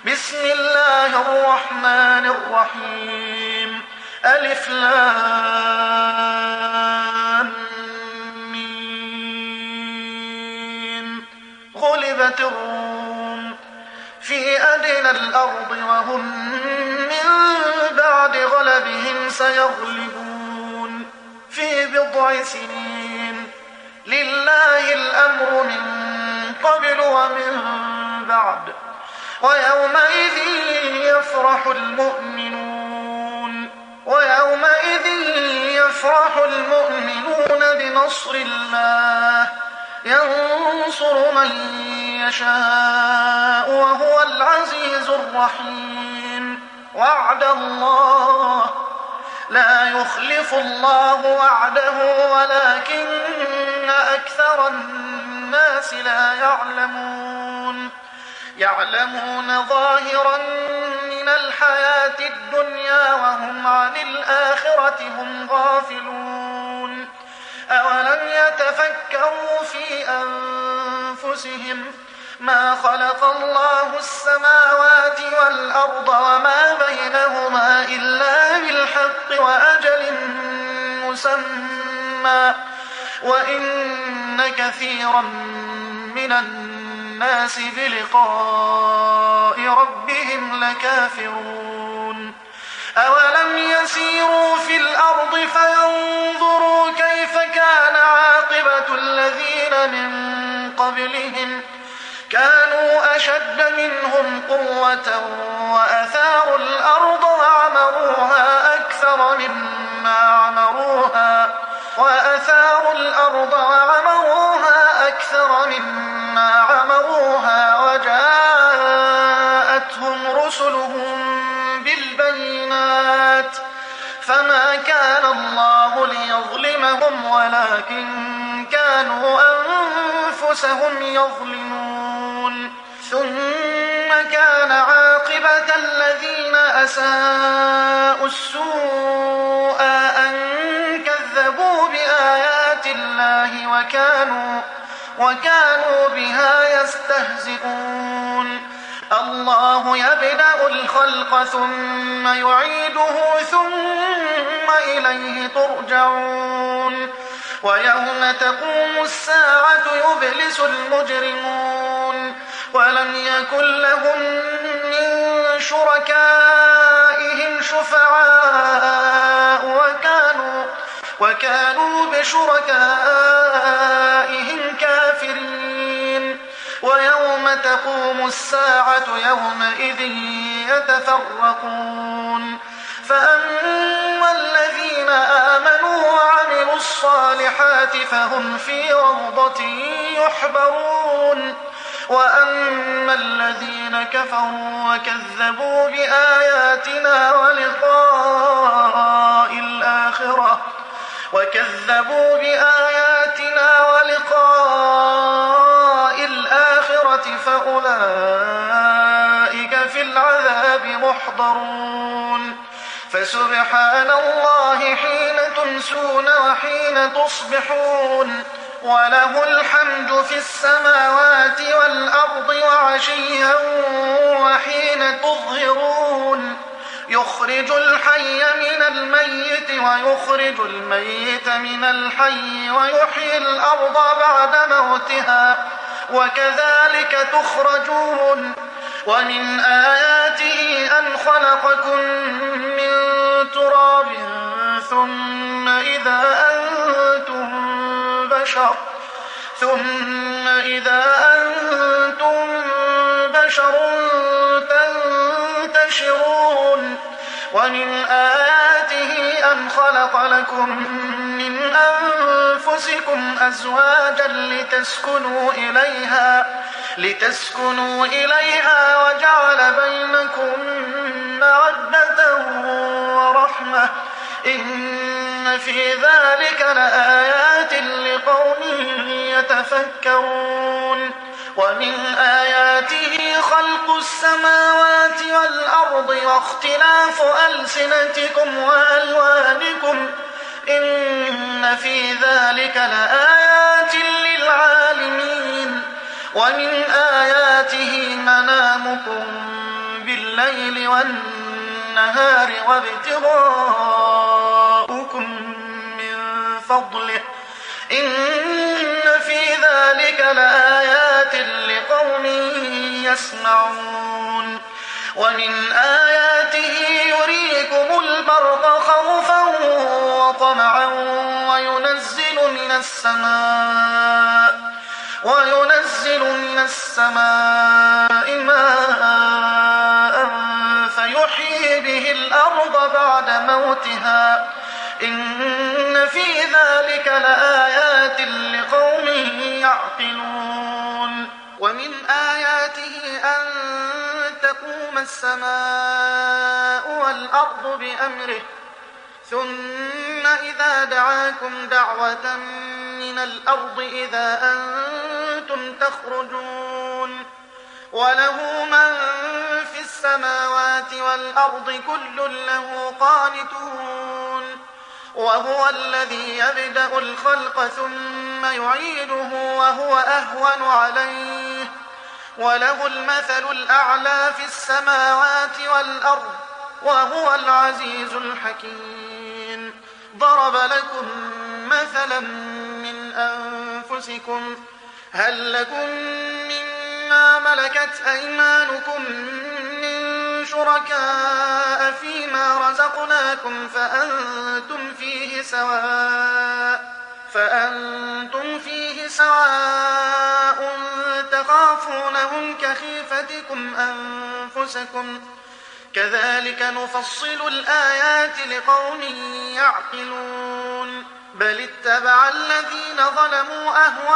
بسم الله الرحمن الرحيم. ألف لام ميم. غلبت الروم في أدنى الأرض وهم من بعد غلبهم سيغلبون في بضع سنين. لله الأمر من قبل ومن بعد ويومئذ يفرح المؤمنون بنصر الله ينصر من يشاء وهو العزيز الرحيم. وعد الله لا يخلف الله وعده ولكن أكثر الناس لا يعلمون ظاهرا من الحياة الدنيا وهم عن الآخرة هم غافلون. أولم يتفكروا في أنفسهم ما خلق الله السماوات والأرض وما بينهما إلا بالحق وأجل مسمى وإن كثيرا من الناس بلقاء ربهم لكافرون. أولم يسيروا في الأرض فينظروا كيف كان عاقبة الذين من قبلهم كانوا أشد منهم قوة وأثاروا الأرض وعمروها أكثر مما عمروها وجاءتهم رسلهم بالبينات فما كان الله ليظلمهم ولكن كانوا أنفسهم يظلمون. ثم كان عاقبة الذين أساءوا السوء أن كذبوا بآيات الله وكانوا بها يستهزئون. الله يبدأ الخلق ثم يعيده ثم إليه ترجعون. ويوم تقوم الساعة يبلس المجرمون ولم يكن لهم من شركائهم شفعاء وكانوا بشركائهم كافرين. ويوم تقوم الساعة يومئذ يتفرقون فأما الذين آمنوا وعملوا الصالحات فهم في روضة يحبرون وأما الذين كفروا وكذبوا بآياتنا ولقاء الآخرة فأولئك في العذاب محضرون. فسبحان الله حين تمسون وحين تصبحون وله الحمد في السماوات والأرض وعشيا وحين تظهرون. يخرج الحي من الميت ويخرج الميت من الحي ويحيي الأرض بعد موتها وكذلك تخرجون. ومن آياته أن خلقكم من تراب ثم إذا أنتم بشر تنتشرون. ومن آياته أن خلق لكم من أنفسكم أزواجا لتسكنوا إليها وجعل بينكم مودة ورحمة إن في ذلك لآيات لقوم يتفكرون. ومن آياته خلق السماوات والأرض واختلاف ألسنتكم وألوانكم إن في ذلك لآيات للعالمين. ومن آياته منامكم الليل والنهار وابتغاؤكم من فضله إن في ذلك لآيات لقوم يسمعون ومن آياته يريكم البرق خوفا وطمعا وينزل من السماء ماء فيحيي به الأرض بعد موتها إن في ذلك لآيات لقوم يعقلون ومن آياته أن تقوم السماء والأرض بأمره ثم إذا دعاكم دعوة من الأرض إذا أنتم تخرجون وله من في السماوات والأرض كل له قانتون وهو الذي يبدأ الخلق ثم يعيده وهو أهون عليه وله المثل الأعلى في السماوات والأرض وهو العزيز الحكيم ضرب لكم مثلا من أنفسكم هل لكم مما ملكت أيمانكم من شركاء فيما رزقناكم فأنتم فيه سواء تخافونهم كخيفتكم أنفسكم كذلك نفصل الآيات لقوم يعقلون بل اتبع الذين ظلموا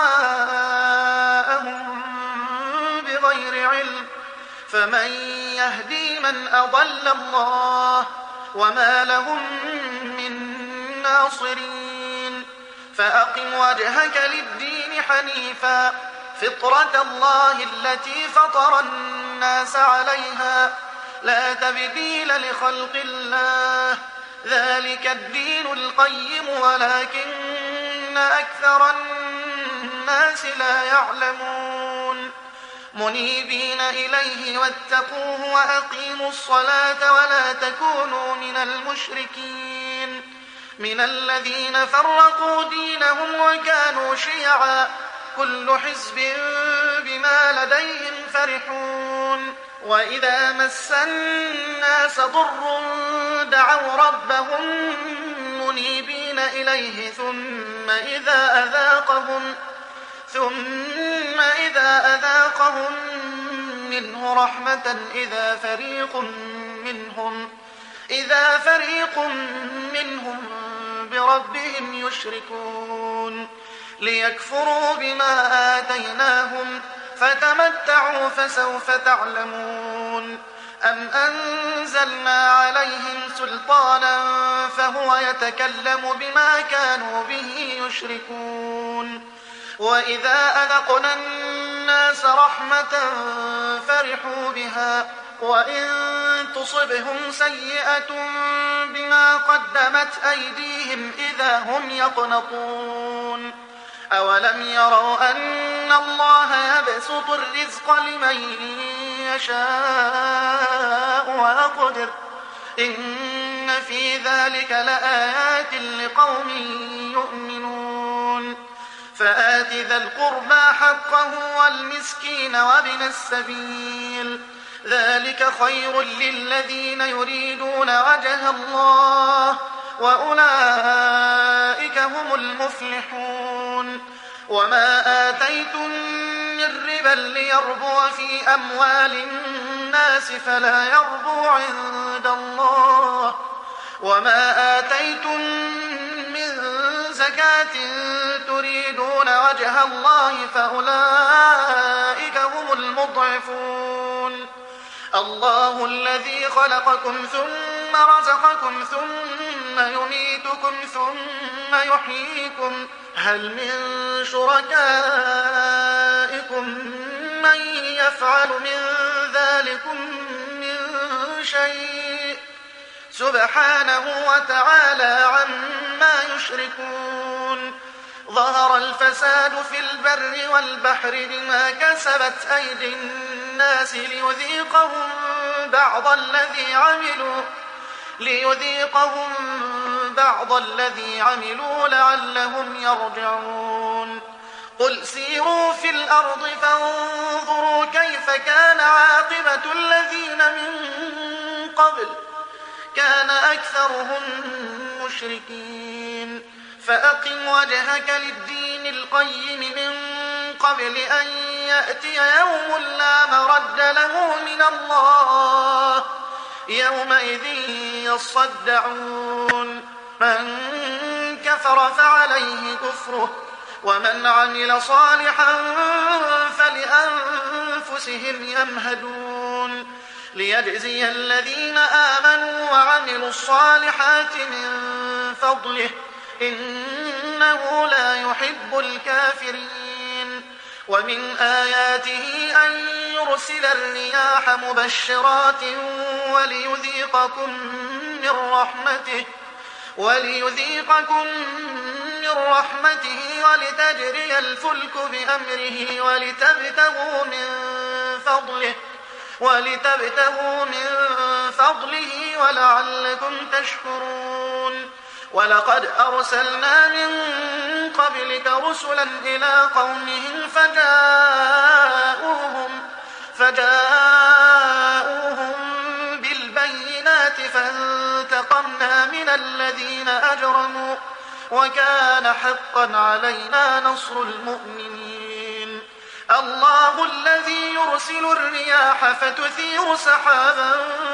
أهواءهم بغير علم فمن يهدي من أضل الله وما لهم من ناصرين فأقم وجهك للدين حنيفا فطرة الله التي فطر الناس عليها لا تبديل لخلق الله ذلك الدين القيم ولكن أكثر الناس لا يعلمون منيبين إليه واتقوه وأقيموا الصلاة ولا تكونوا من المشركين من الذين فرقوا دينهم وكانوا شيعا كل حزب بما لديهم فرحون وإذا مس الناس ضر دعوا ربهم منيبين إليه ثم إذا أذاقهم منه رحمة إذا فريق منهم بربهم يشركون ليكفروا بما آتيناهم فتمتعوا فسوف تعلمون أم أنزلنا عليهم سلطانا فهو يتكلم بما كانوا به يشركون وإذا أذقنا الناس رحمة فرحوا بها وإن تصبهم سيئة بما قدمت أيديهم إذا هم يقنطون أولم يروا أن الله يبسط الرزق لمن يشاء ويقدر إن في ذلك لآيات لقوم يؤمنون فآت ذا القربى حقه والمسكين وابن السبيل ذلك خير للذين يريدون وجه الله وأولئك هم المفلحون وما آتيتم من ربا ليربو في أموال الناس فلا يربو عند الله وما آتيتم من زكاة تريدون وجه الله فأولئك هم المضعفون الله الذي خلقكم ثم رزقكم ثم يميتكم ثم يحييكم هل من شركائكم من يفعل من ذلكم من شيء سبحانه وتعالى عما يشركون ظهر الفساد في البر والبحر بما كسبت أيدي الناس ليذيقهم بعض الذي عملوا لعلهم يرجعون قل سيروا في الأرض فانظروا كيف كان عاقبة الذين من قبل كان أكثرهم مشركين فأقم وجهك للدين القيم من قبل أن يأتي يوم لا مرد له من الله يومئذ يصدعون من كفر فعليه كفره ومن عمل صالحا فلأنفسهم يمهدون ليجزي الذين آمنوا وعملوا الصالحات من فضله إنه لا يحب الكافرين ومن آياته أن يرسل الرياح مبشرات وليذيقكم من رحمته ولتجري الفلك بأمره ولتبتغوا من فضله ولعلكم تشكرون ولقد أرسلنا من قبلك رسلا إلى قومهم فجاءوهم بالبينات فانتقمنا من الذين أجرموا وكان حقا علينا نصر المؤمنين الله الذي يرسل الرياح فتثير سحابا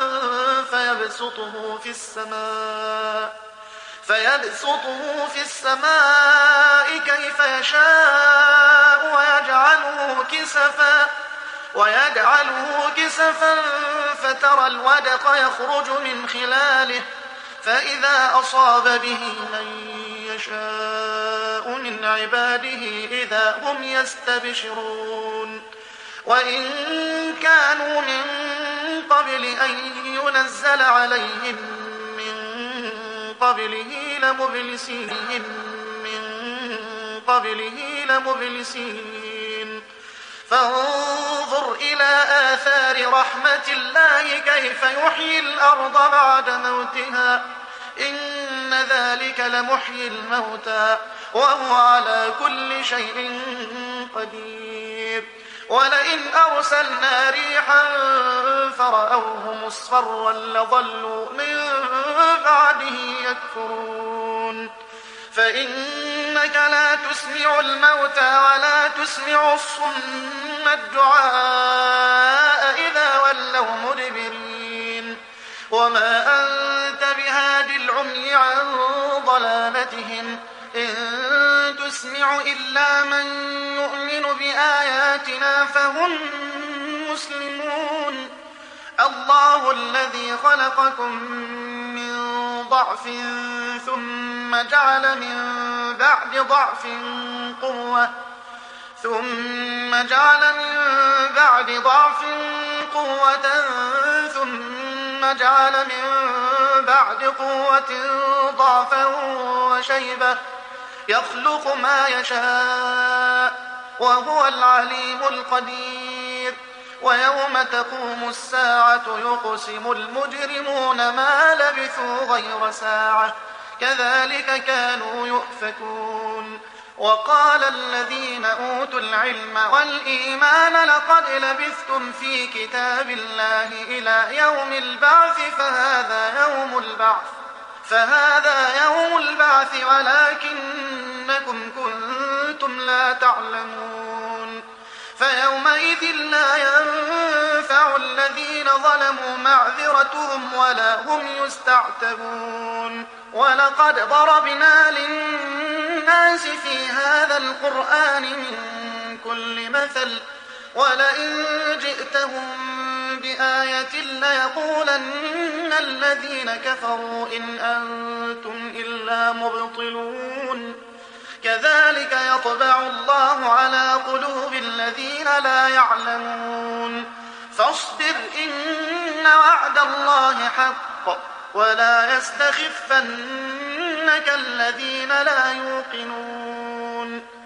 فيبسطه في السماء كيف يشاء ويجعله كسفا فترى الودق يخرج من خلاله فإذا أصاب به من يشاء من عباده إذا هم يستبشرون وإن كانوا من قبل أن ينزل عليهم من قبله لمبلسين فانظر إلى آثار رحمة الله كيف يحيي الأرض بعد موتها إن ذلك لمحيي الموتى وهو على كل شيء قدير ولئن أرسلنا ريحا فرأوه مصفرا لظلوا من بعده يكفرون فإنك لا تسمع الموتى ولا تسمع الصم الدعاء إذا ولوا مدبرين وما أنت بهاد العمي عن ضلالتهم إن تسمع إلا من يؤمن بآياتنا فهم مسلمون الله الذي خلقكم من ضعف ثم جعل من بعد ضعف قوة ثم جعل من بعد قوة ضعفا وشيبة يخلق ما يشاء وهو العليم القدير ويوم تقوم الساعة يقسم المجرمون ما لبثوا غير ساعة كذلك كانوا يؤفكون وقال الذين أوتوا العلم والإيمان لقد لبثتم في كتاب الله إلى يوم البعث فهذا يوم البعث ولكنكم كنتم لا تعلمون فيومئذ لا ينفع الذين ظلموا معذرتهم ولا هم يستعتبون ولقد ضربنا للناس في هذا القرآن من كل مثل ولئن جئتهم بآية ليقولن الذين كفروا إن أنتم إلا مبطلون كذلك يطبع الله على قلوب الذين لا يعلمون فاصبر إن وعد الله حق ولا يستخفنك الذين لا يوقنون